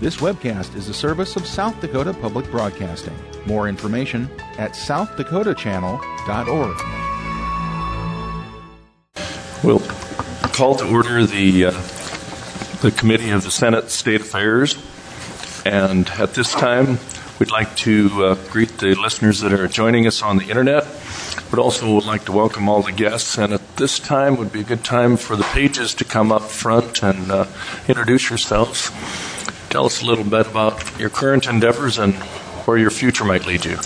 This webcast is a service of South Dakota Public Broadcasting. More information at southdakotachannel.org. We'll call to order the Committee of the Senate State Affairs. And at this time, we'd like to greet the listeners that are joining us on the internet, but also would like to welcome all the guests. And at this time would be a good time for the pages to come up front and introduce yourselves. Tell us a little bit about your current endeavors and where your future might lead you.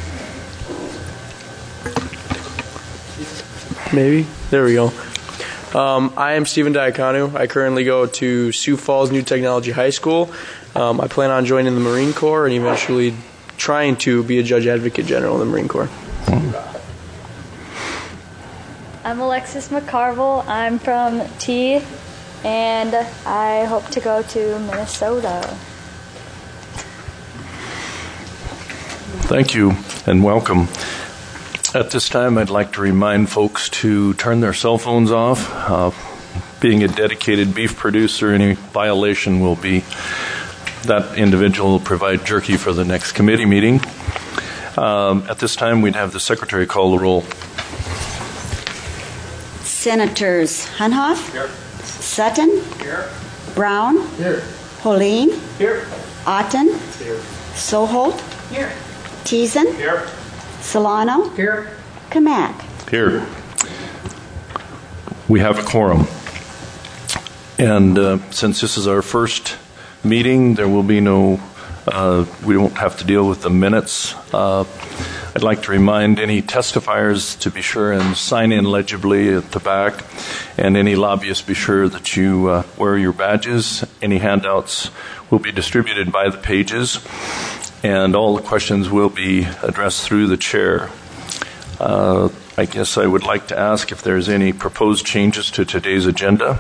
Maybe. There we go. I am Stephen Diaconu. I currently go to Sioux Falls New Technology High School. I plan on joining the Marine Corps and eventually trying to be a Judge Advocate General in the Marine Corps. I'm Alexis McCarville. I'm from T, and I hope to go to Minnesota. Thank you and welcome. At this time, I'd like to remind folks to turn their cell phones off. Being a dedicated beef producer, any violation will be that individual will provide jerky for the next committee meeting. At this time, we'd have the secretary call the roll. Senators Hunhoff, here. Sutton, here. Brown, here. Holeen, here. Otten, here. Soholt, here. Teason, here. Solano, here. Kamak, here. We have a quorum. And since this is our first meeting, there will be no, we won't have to deal with the minutes. I'd like to remind any testifiers to be sure and sign in legibly at the back, and any lobbyists be sure that you wear your badges. Any handouts will be distributed by the pages, and all the questions will be addressed through the chair. I guess I would like to ask if there's any proposed changes to today's agenda.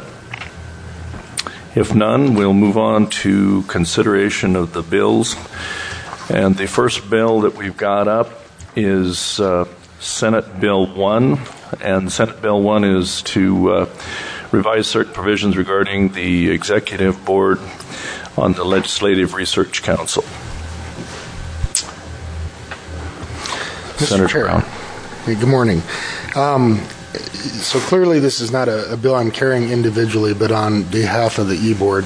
If none, we'll move on to consideration of the bills. And the first bill that we've got up is Senate Bill 1. And Senate Bill 1 is to revise certain provisions regarding the Executive Board on the Legislative Research Council. Senator Brown. Hey, good morning. So clearly this is not a bill I'm carrying individually, but on behalf of the E-Board.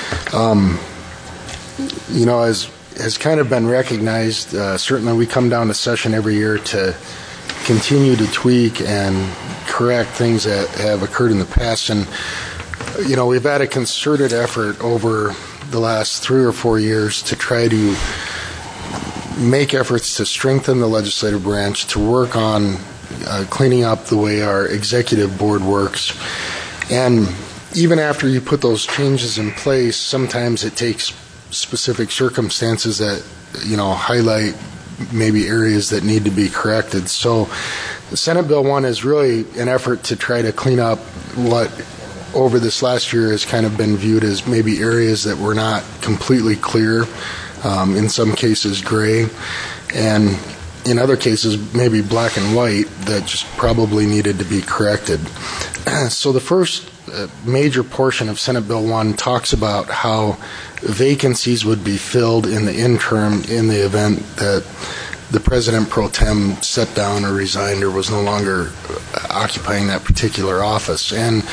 As has kind of been recognized, certainly we come down to session every year to continue to tweak and correct things that have occurred in the past. And, we've had a concerted effort over the last 3 or 4 years to try to make efforts to strengthen the legislative branch, to work on cleaning up the way our executive board works. And even after you put those changes in place, sometimes it takes specific circumstances that, highlight maybe areas that need to be corrected. So Senate Bill 1 is really an effort to try to clean up what over this last year has kind of been viewed as maybe areas that were not completely clear, in some cases gray, and in other cases maybe black and white that just probably needed to be corrected. So the first major portion of Senate Bill 1 talks about how vacancies would be filled in the interim in the event that the President pro tem stepped down or resigned or was no longer occupying that particular office. And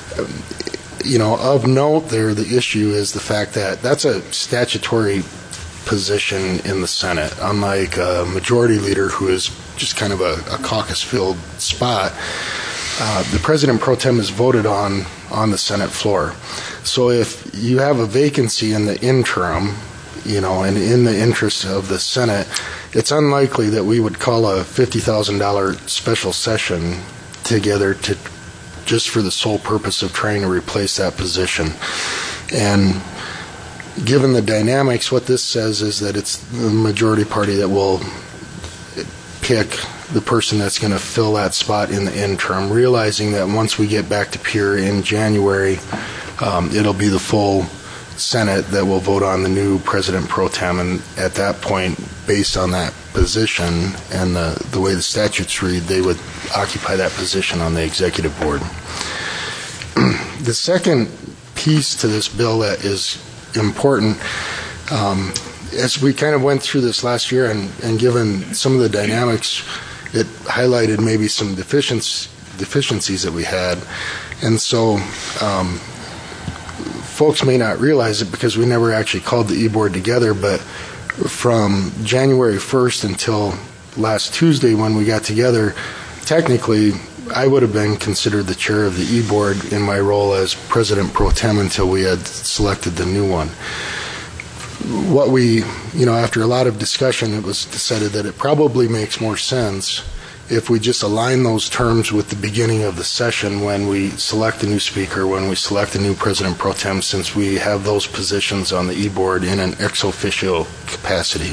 of note there, the issue is the fact that that's a statutory position in the Senate, unlike a majority leader who is just kind of a caucus-filled spot. The President pro tem is voted on the Senate floor. So if you have a vacancy in the interim, and in the interest of the Senate, it's unlikely that we would call a $50,000 special session together just for the sole purpose of trying to replace that position. And given the dynamics, what this says is that it's the majority party that will pick the person that's going to fill that spot in the interim, realizing that once we get back to Pierre in January, it'll be the full Senate that will vote on the new President pro tem. And at that point, based on that position and the way the statutes read, they would occupy that position on the executive board. The second piece to this bill that is important As we kind of went through this last year and given some of the dynamics, it highlighted maybe some deficiencies that we had. And so folks may not realize it because we never actually called the e-board together, but from January 1st until last Tuesday when we got together, technically I would have been considered the chair of the e-board in my role as president pro tem until we had selected the new one. What we, after a lot of discussion, it was decided that it probably makes more sense if we just align those terms with the beginning of the session when we select a new speaker, when we select a new president pro tem, since we have those positions on the e-board in an ex officio capacity.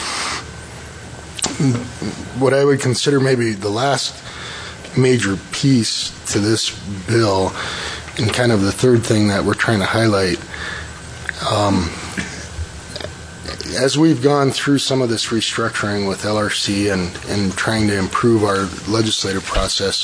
What I would consider maybe the last major piece to this bill, and kind of the third thing that we're trying to highlight, as we've gone through some of this restructuring with LRC and trying to improve our legislative process,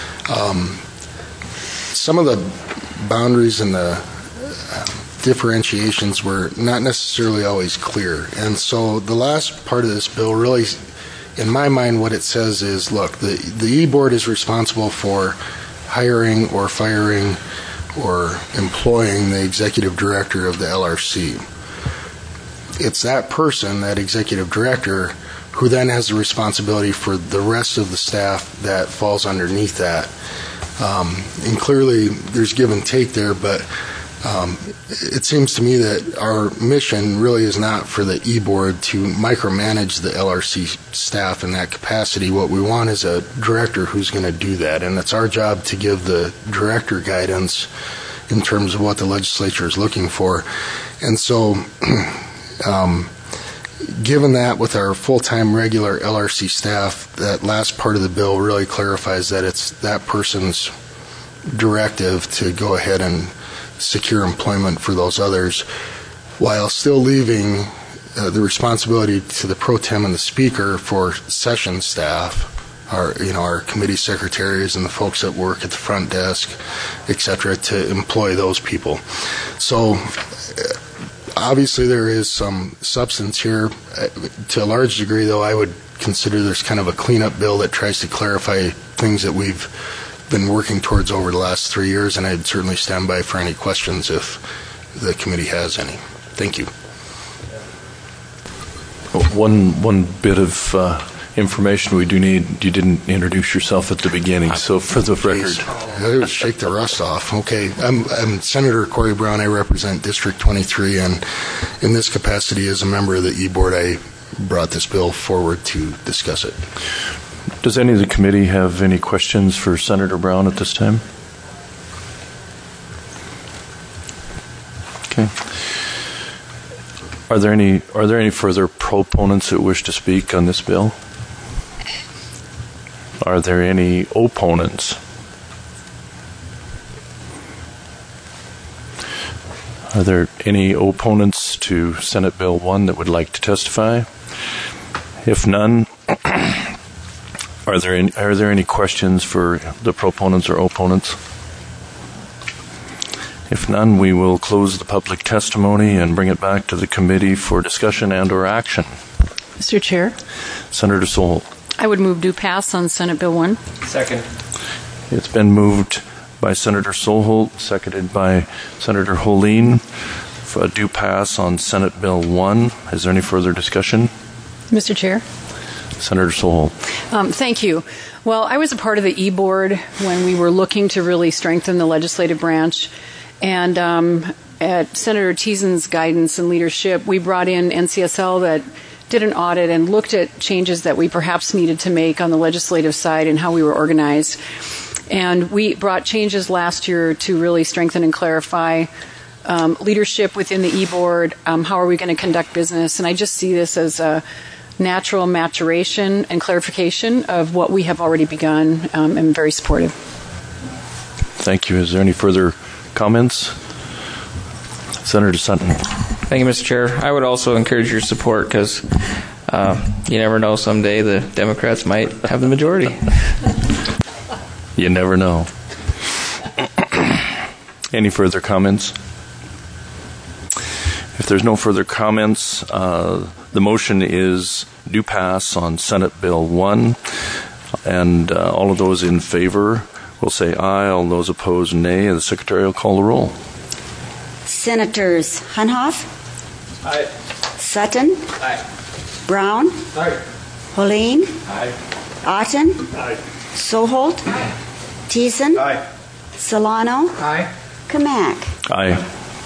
some of the boundaries and the differentiations were not necessarily always clear. And so the last part of this bill really, in my mind, what it says is, look, the e-board is responsible for hiring or firing or employing the executive director of the LRC. It's that person, that executive director, who then has the responsibility for the rest of the staff that falls underneath that. And clearly there's give and take there, but it seems to me that our mission really is not for the e-board to micromanage the LRC staff in that capacity. What we want is a director who's going to do that, and it's our job to give the director guidance in terms of what the legislature is looking for. And so given that with our full-time regular LRC staff, that last part of the bill really clarifies that it's that person's directive to go ahead and secure employment for those others, while still leaving the responsibility to the pro tem and the speaker for session staff, our committee secretaries and the folks that work at the front desk, etc., to employ those people. So obviously there is some substance here. To a large degree, though, I would consider there's kind of a cleanup bill that tries to clarify things that we've been working towards over the last 3 years, and I'd certainly stand by for any questions if the committee has any. Thank you. One bit of information we do need. You didn't introduce yourself at the beginning, so for the record. I shake the rust off. Okay, I'm Senator Corey Brown. I represent District 23, and in this capacity as a member of the e-board, I brought this bill forward to discuss it. Does any of the committee have any questions for Senator Brown at this time? Okay. Are there any further proponents that wish to speak on this bill? Are there any opponents? Are there any opponents to Senate Bill 1 that would like to testify? If none, are there any questions for the proponents or opponents? If none, we will close the public testimony and bring it back to the committee for discussion and or action. Mr. Chair, Senator Soholt. I would move to pass on Senate Bill 1. Second. It's been moved by Senator Soholt, seconded by Senator Holeen, for a due pass on Senate Bill 1. Is there any further discussion? Mr. Chair. Senator Soholt. Thank you. Well, I was a part of the e-board when we were looking to really strengthen the legislative branch. And at Senator Teasen's guidance and leadership, we brought in NCSL that did an audit and looked at changes that we perhaps needed to make on the legislative side and how we were organized. And we brought changes last year to really strengthen and clarify leadership within the e-board. How are we going to conduct business? And I just see this as a natural maturation and clarification of what we have already begun. I'm very supportive. Thank you. Is there any further comments? Senator Sutton. Thank you, Mr. Chair. I would also encourage your support because you never know, someday the Democrats might have the majority. You never know. Any further comments? If there's no further comments, the motion is do pass on Senate Bill 1. And all of those in favor will say aye. All those opposed, nay. The Secretary will call the roll. Senators Hunhoff. Aye. Sutton. Aye. Brown. Aye. Holeen. Aye. Otten. Aye. Soholt. Thiessen. Aye. Solano. Aye. Kamak. Aye.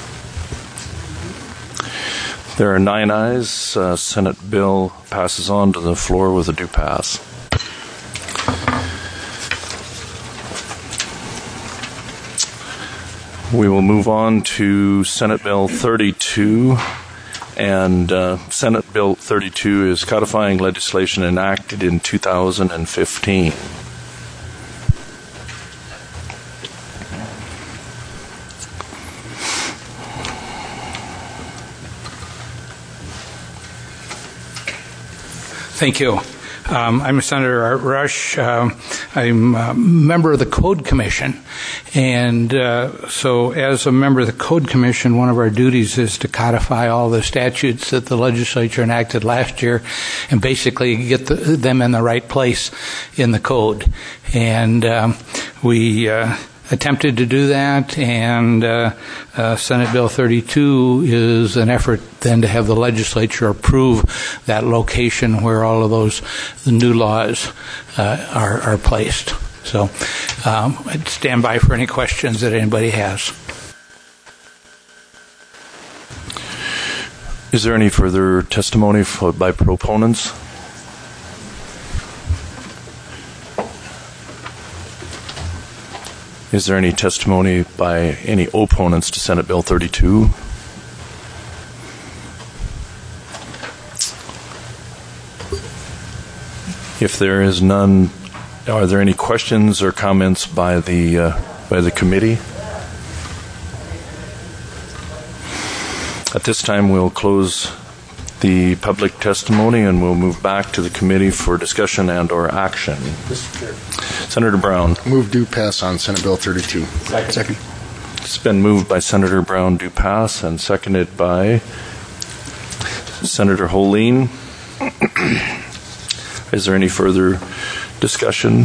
There are 9 ayes. Senate bill passes on to the floor with a do pass. We will move on to Senate Bill 32. And Senate Bill 32 is codifying legislation enacted in 2015. Thank you. I'm Senator Art Rush. I'm a member of the Code Commission. And so as a member of the Code Commission, one of our duties is to codify all the statutes that the legislature enacted last year and basically get them in the right place in the code. And we attempted to do that, and Senate Bill 32 is an effort then to have the legislature approve that location where all of those new laws are placed. So I'd stand by for any questions that anybody has. Is there any further testimony by proponents? Is there any testimony by any opponents to Senate Bill 32? If there is none, are there any questions or comments by the committee? At this time, we'll close the public testimony and we'll move back to the committee for discussion and or action. Senator Brown. Move do pass on Senate Bill 32. Second. It's been moved by Senator Brown do pass and seconded by Senator Holeen. Is there any further discussion?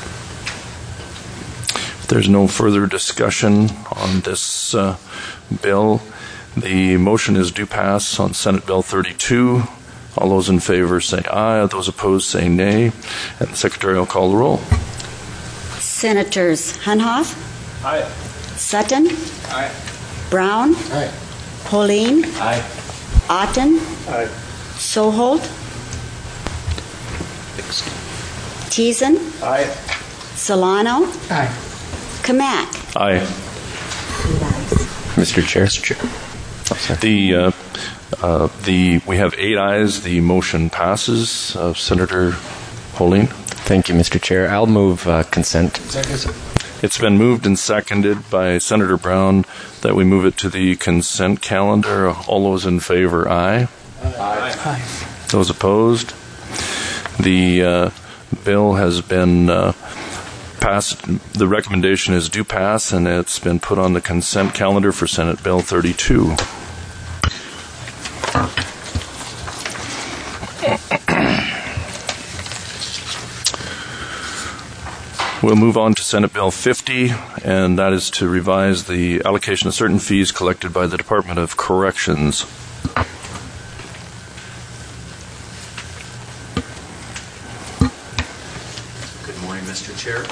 If there's no further discussion on this bill, the motion is do pass on Senate Bill 32. All those in favor say aye. Those opposed say nay. And the Secretary will call the roll. Senators Hunhoff. Aye. Sutton. Aye. Brown. Aye. Holeen. Aye. Otten. Aye. Soholt. Thiessen. Aye. Solano. Aye. Kamak. Aye. Mr. Chair. We have 8 ayes. The motion passes. Senator Holeen. Thank you, Mr. Chair. I'll move consent. It's been moved and seconded by Senator Brown that we move it to the consent calendar. All those in favor, aye. Aye. Those opposed? The bill has been passed. The recommendation is do pass, and it's been put on the consent calendar for Senate Bill 32. We'll move on to Senate Bill 50, and that is to revise the allocation of certain fees collected by the Department of Corrections. Good morning, Mr. Chair.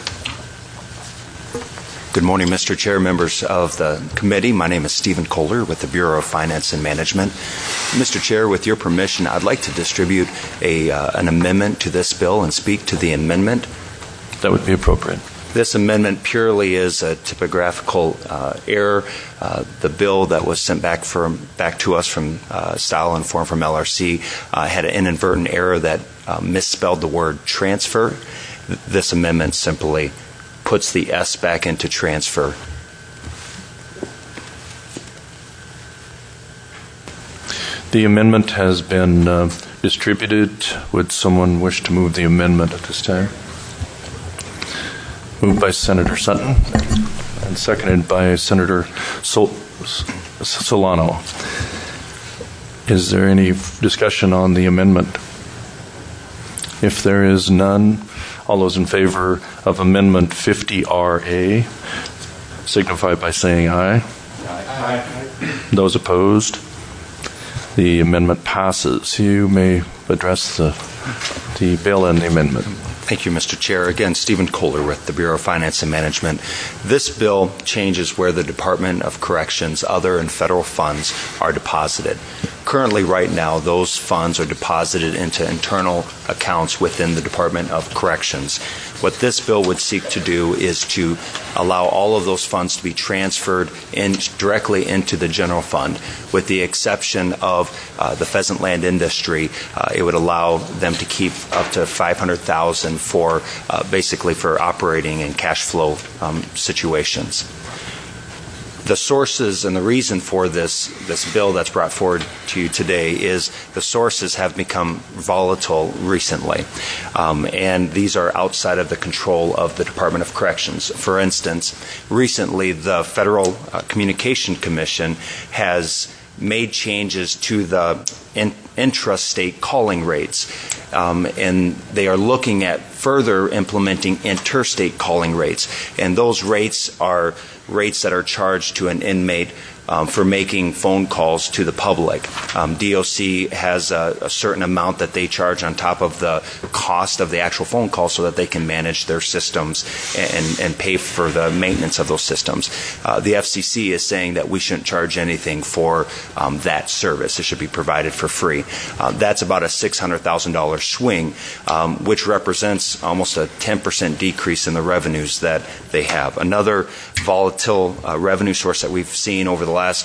Good morning, Mr. Chair, members of the committee. My name is Stephen Kohler with the Bureau of Finance and Management. Mr. Chair, with your permission, I'd like to distribute an amendment to this bill and speak to the amendment. That would be appropriate. This amendment purely is a typographical error. The bill that was sent back to us from Style and Form from LRC had an inadvertent error that misspelled the word transfer. This amendment simply puts the S back into transfer. The amendment has been distributed. Would someone wish to move the amendment at this time? Moved by Senator Sutton and seconded by Senator Solano. Is there any discussion on the amendment? If there is none, all those in favor of Amendment 50RA signify by saying aye. Aye. Those opposed? The amendment passes. You may address the bill and the amendment. Thank you, Mr. Chair. Again, Stephen Kohler with the Bureau of Finance and Management. This bill changes where the Department of Corrections, other and federal funds are deposited. Currently, right now, those funds are deposited into internal accounts within the Department of Corrections. What this bill would seek to do is to allow all of those funds to be transferred directly into the general fund, with the exception of the pheasant land industry. It would allow them to keep up to $500,000 for basically for operating and cash flow situations. The sources and the reason for this bill that's brought forward to you today is the sources have become volatile recently, and these are outside of the control of the Department of Corrections. For instance, recently the Federal Communication Commission has made changes to the intrastate calling rates, and they are looking at further implementing interstate calling rates, and those rates are rates that are charged to an inmate for making phone calls to the public. DOC has a certain amount that they charge on top of the cost of the actual phone call so that they can manage their systems and pay for the maintenance of those systems. The FCC is saying that we shouldn't charge anything for that service. It should be provided for free. That's about a $600,000 swing, which represents almost a 10% decrease in the revenues that they have. Another volatile revenue source that we've seen over the last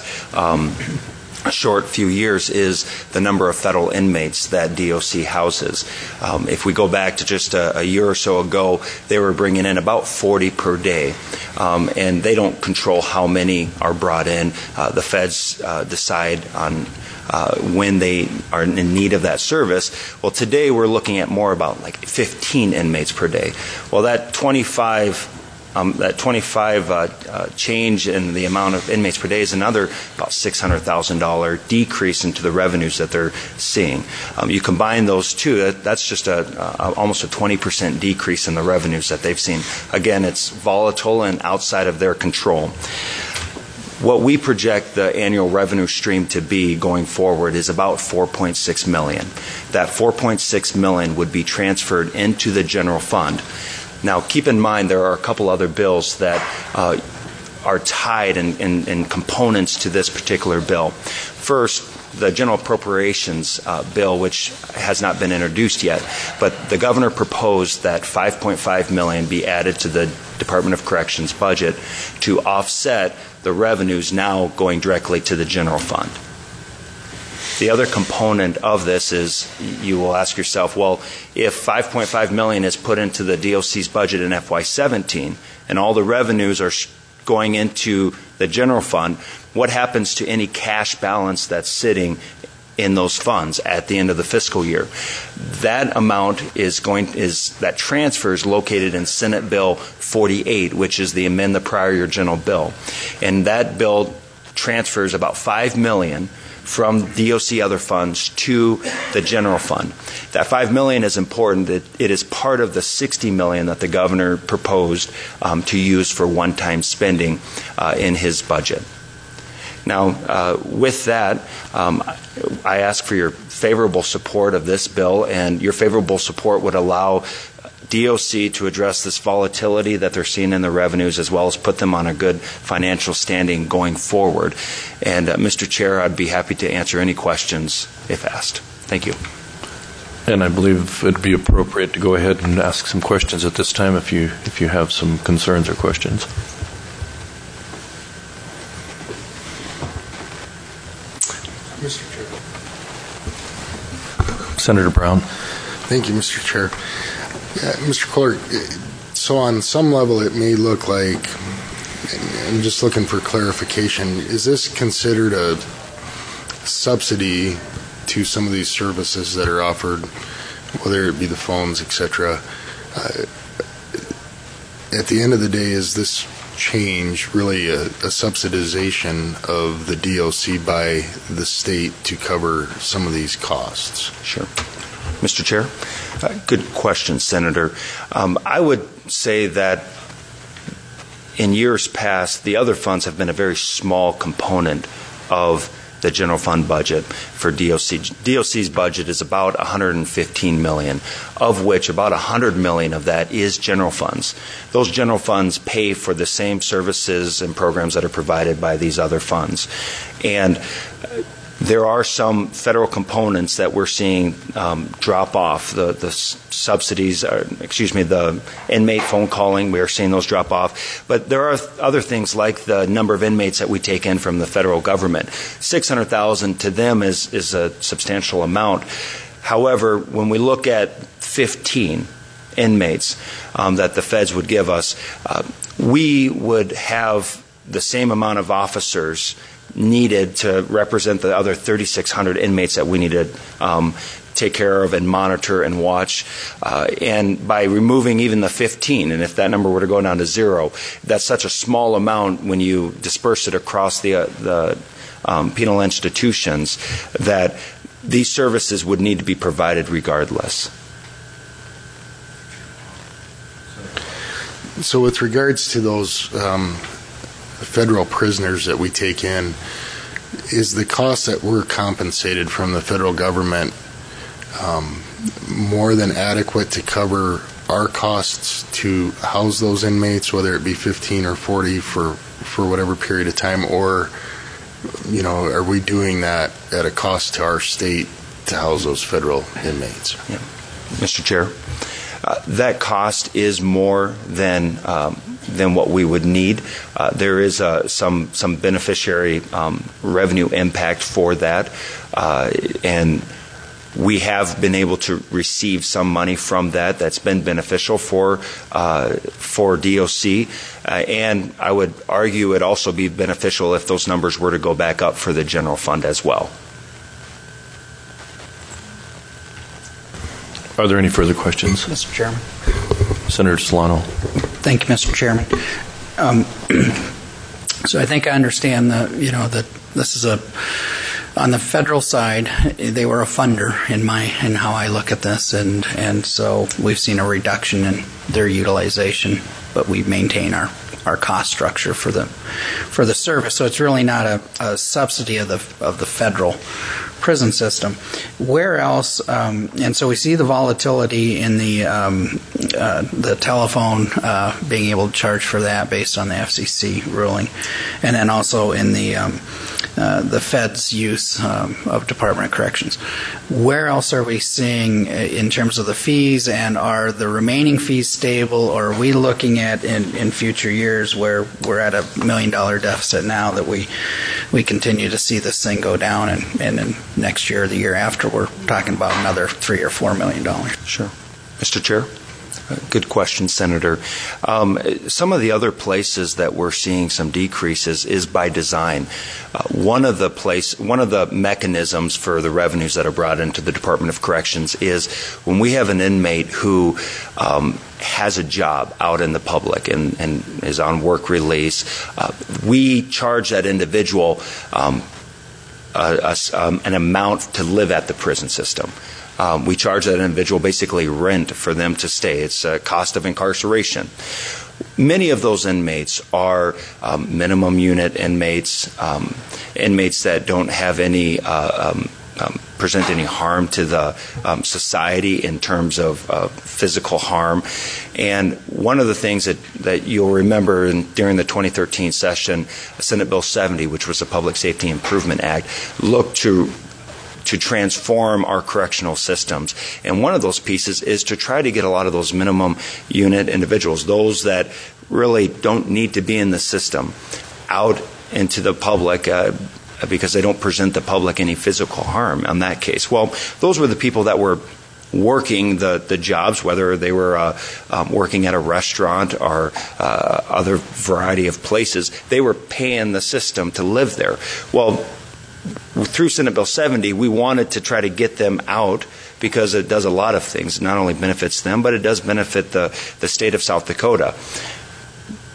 short few years is the number of federal inmates that DOC houses. If we go back to just a year or so ago, they were bringing in about 40 per day, and they don't control how many are brought in. The feds decide on when they are in need of that service. Well, today we're looking at more about like 15 inmates per day. Well, that 25 change in the amount of inmates per day is another about $600,000 decrease into the revenues that they're seeing. You combine those two, that's just almost a 20% decrease in the revenues that they've seen. Again, it's volatile and outside of their control. What we project the annual revenue stream to be going forward is about $4.6 million. That $4.6 million would be transferred into the general fund. Now, keep in mind there are a couple other bills that are tied in components to this particular bill. First, the General Appropriations bill, which has not been introduced yet, but the governor proposed that $5.5 million be added to the Department of Corrections budget to offset the revenues now going directly to the general fund. The other component of this is you will ask yourself, well, if $5.5 million is put into the DOC's budget in FY17 and all the revenues are going into the general fund, what happens to any cash balance that's sitting in those funds at the end of the fiscal year? That amount that transfer is located in Senate Bill 48, which is the amend the prior year general bill, and that bill transfers about $5 million from DOC other funds to the general fund. That $5 million is important. It is part of the $60 million that the governor proposed to use for one-time spending in his budget. Now, with that, I ask for your favorable support of this bill, and your favorable support would allow DOC to address this volatility that they're seeing in the revenues, as well as put them on a good financial standing going forward. And Mr. Chair, I'd be happy to answer any questions if asked. Thank you. And I believe it'd be appropriate to go ahead and ask some questions at this time if you have some concerns or questions. Mr. Chair. Senator Brown. Thank you, Mr. Chair. Mr. Clerk, so on some level it may look like, I'm just looking for clarification, is this considered a subsidy to some of these services that are offered, whether it be the phones, etc.? At the end of the day, is this change, really a subsidization of the DOC by the state to cover some of these costs? Sure. Mr. Chair? Good question, Senator. I would say that in years past, the other funds have been a very small component of the general fund budget for DOC. DOC's budget is about $115 million, of which about $100 million of that is general funds. Those general funds pay for the same services and programs that are provided by these other funds. And there are some federal components that we're seeing drop off. The subsidies, the inmate phone calling, we are seeing those drop off. But there are other things like the number of inmates that we take in from the federal government. 600,000 to them is a substantial amount. However, when we look at 15 inmates that the feds would give us, we would have the same amount of officers needed to represent the other 3,600 inmates that we need to take care of and monitor and watch. And by removing even the 15, and if that number were to go down to 0, that's such a small amount when you disperse it across the penal institutions that these services would need to be provided regardless. So with regards to those federal prisoners that we take in, is the cost that we're compensated from the federal government more than adequate to cover our costs to house those inmates, whether it be 15 or 40 for whatever period of time, or are we doing that at a cost to our state to house those federal inmates? Yeah. Mr. Chair, that cost is more than what we would need. There is some beneficiary revenue impact for that, and we have been able to receive some money from that. That's been beneficial for DOC, and I would argue it'd also be beneficial if those numbers were to go back up for the general fund as well. Are there any further questions? Mr. Chairman. Senator Solano. Thank you, Mr. Chairman. So I think I understand that this is on the federal side, they were a funder in how I look at this, and so we've seen a reduction in their utilization, but we maintain our cost structure for the service. So it's really not a subsidy of the federal prison system. Where else? And so we see the volatility in the telephone being able to charge for that based on the FCC ruling, and then also in the Fed's use of Department of Corrections. Where else are we seeing in terms of the fees, and are the remaining fees stable, or are we looking at in future years where we're at $1 million deficit now that we continue to see this thing go down, and in next year or the year after we're talking about another $3 or $4 million? Sure. Mr. Chair? Good question, Senator. Some of the other places that we're seeing some decreases is by design. One of the mechanisms for the revenues that are brought into the Department of Corrections is when we have an inmate who has a job out in the public and is on work release, we charge that individual an amount to live at the prison system. We charge that individual basically rent for them to stay. It's a cost of incarceration. Many of those inmates are minimum unit inmates, inmates that don't have any present any harm to the society in terms of physical harm. And one of the things that you'll remember during the 2013 session, Senate Bill 70, which was the Public Safety Improvement Act, looked to transform our correctional systems. And one of those pieces is to try to get a lot of those minimum unit individuals, those that really don't need to be in the system, out into the public because they don't present the public any physical harm in that case. Well, those were the people that were working the jobs, whether they were working at a restaurant or other variety of places. They were paying the system to live there. Well, through Senate Bill 70, we wanted to try to get them out because it does a lot of things. It not only benefits them, but it does benefit the state of South Dakota.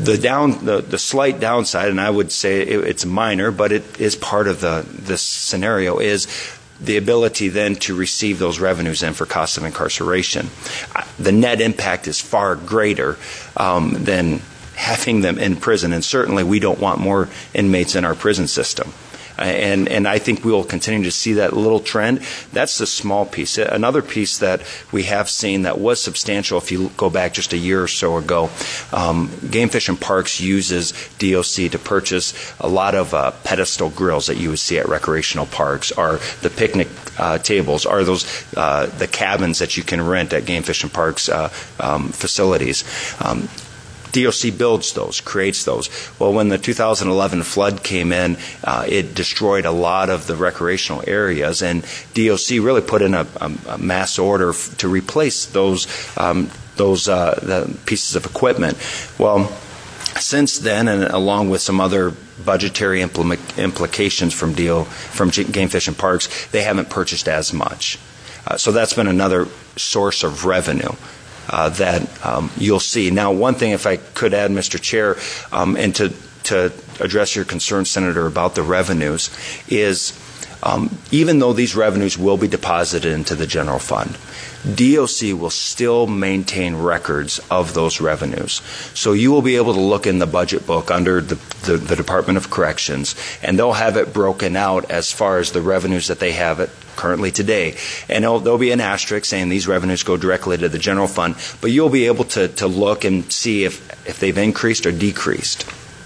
The slight downside, and I would say it's minor, but it is part of this scenario, is the ability then to receive those revenues in for cost of incarceration. The net impact is far greater than having them in prison, and certainly we don't want more inmates in our prison system. And I think we will continue to see that little trend. That's the small piece. Another piece that we have seen that was substantial, if you go back just a year or so ago, Game Fish and Parks uses DOC to purchase a lot of pedestal grills that you would see at recreational parks, or the picnic tables, or those the cabins that you can rent at Game Fish and Parks facilities. DOC builds those, creates those. Well, when the 2011 flood came in, it destroyed a lot of the recreational areas, and DOC really put in a mass order to replace those the pieces of equipment. Well, since then, and along with some other budgetary implications from Game Fish and Parks, they haven't purchased as much. So that's been another source of revenue that you'll see. Now, one thing, if I could add, Mr. Chair, and to address your concern, Senator, about the revenues, is even though these revenues will be deposited into the general fund, DOC will still maintain records of those revenues. So you will be able to look in the budget book under the Department of Corrections, and they'll have it broken out as far as the revenues that they have it currently today. And there'll be an asterisk saying these revenues go directly to the general fund, but you'll be able to look and see if they've increased or decreased.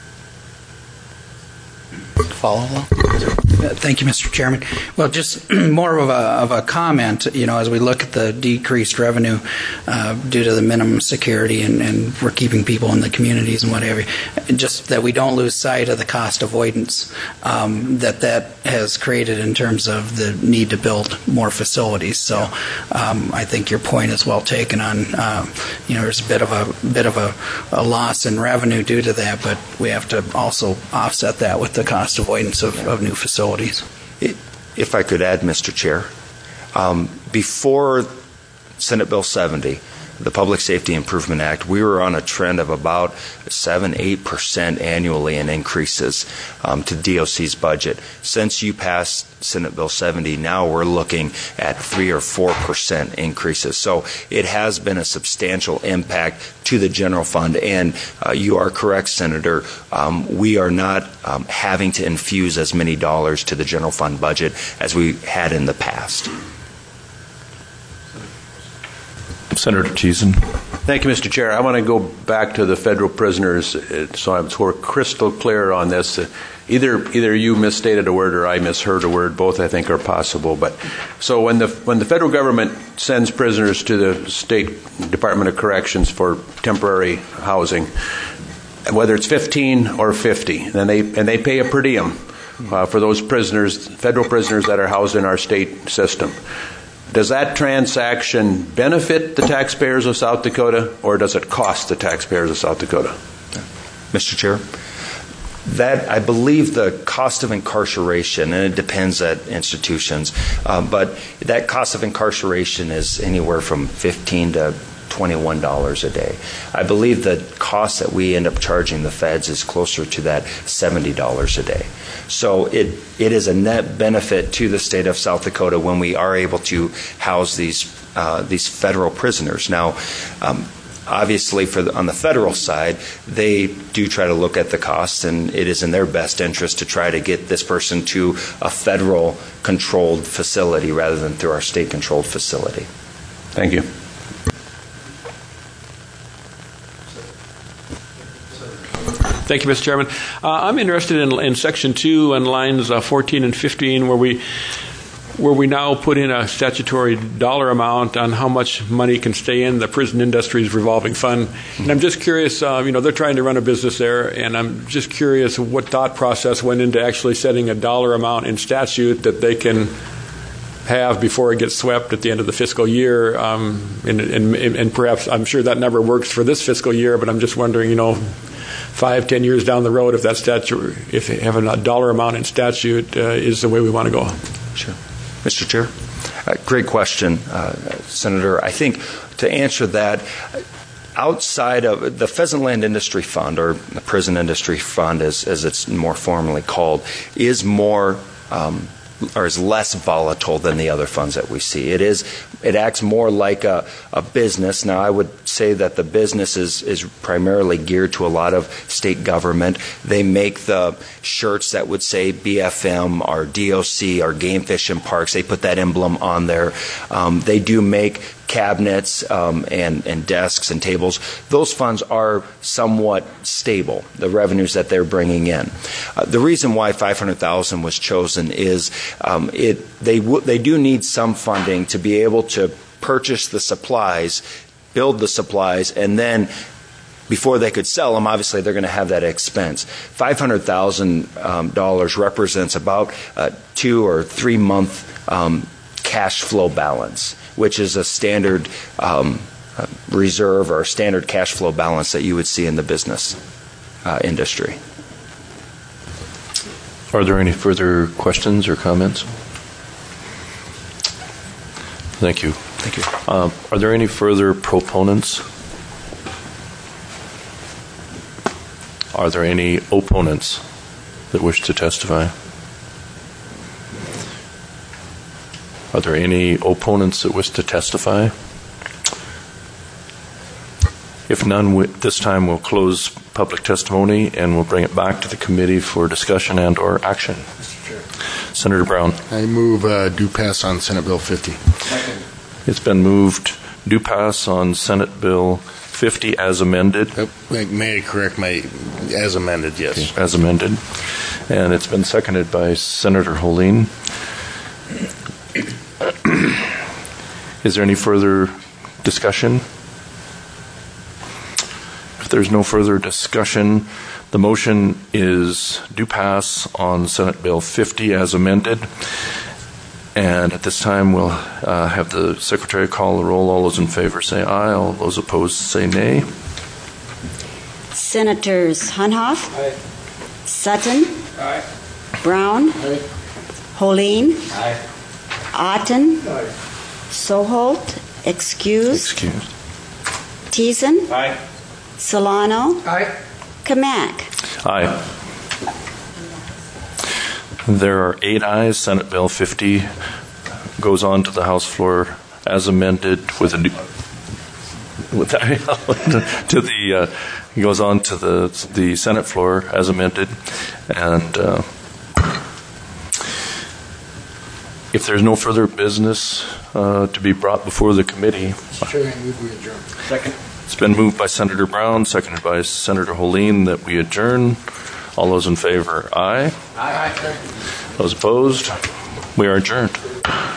Follow along. Thank you, Mr. Chairman. Well, just more of a comment, as we look at the decreased revenue due to the minimum security and we're keeping people in the communities and whatever, just that we don't lose sight of the cost avoidance that has created in terms of the need to build more facilities. So I think your point is well taken on, there's a bit of a loss in revenue due to that, but we have to also offset that with the cost avoidance of new facilities. If I could add, Mr. Chair, before Senate Bill 70, the Public Safety Improvement Act, we were on a trend of about 7-8% annually in increases to DOC's budget. Since you passed Senate Bill 70, now we're looking at 3 or 4% increases. So it has been a substantial impact to the general fund, and you are correct, Senator. We are not having to infuse as many dollars to the general fund budget as we had in the past. Senator Teason. Thank you, Mr. Chair. I want to go back to the federal prisoners so we're crystal clear on this. Either you misstated a word or I misheard a word. Both, I think, are possible. But so when the federal government sends prisoners to the State Department of Corrections for temporary housing, whether it's 15 or 50, and they pay a per diem for those prisoners, federal prisoners that are housed in our state system. Does that transaction benefit the taxpayers of South Dakota, or does it cost the taxpayers of South Dakota? Mr. Chair, I believe the cost of incarceration, and it depends at institutions, but that cost of incarceration is anywhere from $15 to $21 a day. I believe the cost that we end up charging the feds is closer to that $70 a day. So it is a net benefit to the state of South Dakota when we are able to house these federal prisoners. Now, obviously, on the federal side, they do try to look at the costs, and it is in their best interest to try to get this person to a federal-controlled facility rather than through our state-controlled facility. Thank you. Thank you, Mr. Chairman. I'm interested in Section 2 and lines 14 and 15, where we now put in a statutory dollar amount on how much money can stay in the prison industry's revolving fund. And I'm just curious, they're trying to run a business there, and I'm just curious what thought process went into actually setting a dollar amount in statute that they can have before it gets swept at the end of the fiscal year. And perhaps, I'm sure that never works for this fiscal year, but I'm just wondering, 5-10 years down the road, if that statute, if having a dollar amount in statute is the way we want to go. Sure. Mr. Chair, great question, Senator. I think to answer that, outside of the Pheasant Land Industry Fund, or the Prison Industry Fund as it's more formally called, is more or is less volatile than the other funds that we see. It acts more like a business. Now, I would say that the business is primarily geared to a lot of state government. They make the shirts that would say BFM or DOC or Game Fish and Parks. They put that emblem on there. They do make cabinets and desks and tables. Those funds are somewhat stable, the revenues that they're bringing in. The reason why $500,000 was chosen is they do need some funding to be able to purchase the supplies, build the supplies, and then before they could sell them, obviously they're going to have that expense. $500,000 represents about a 2 or 3 month cash flow balance, which is a standard reserve or standard cash flow balance that you would see in the business industry. Are there any further questions or comments? Thank you. Thank you. Are there any further proponents? Are there any opponents that wish to testify? Are there any opponents that wish to testify? If none, this time we'll close public testimony and we'll bring it back to the committee for discussion and or action. Mr. Chair. Senator Brown. I move do pass on Senate Bill 50. Second. It's been moved do pass on Senate Bill 50 as amended. May I correct my as amended, yes. Okay, as amended. And it's been seconded by Senator Holeen. Is there any further discussion? If there's no further discussion, the motion is do pass on Senate Bill 50 as amended. And at this time, we'll have the Secretary call the roll. All those in favor say aye. All those opposed say nay. Senators Hunhoff. Aye. Sutton. Aye. Brown. Aye. Holeen. Aye. Otten. Aye. Soholt. Excused. Teason. Aye. Solano. Aye. Kamak. Aye. There are 8 ayes. Senate Bill 50 goes on to the House floor as amended with a new. Goes on to the Senate floor as amended, and if there's no further business to be brought before the committee. Chair, I move we adjourn. Second. It's been moved by Senator Brown, seconded by Senator Holeen, that we adjourn. All those in favor, aye. Aye. Those opposed, we are adjourned.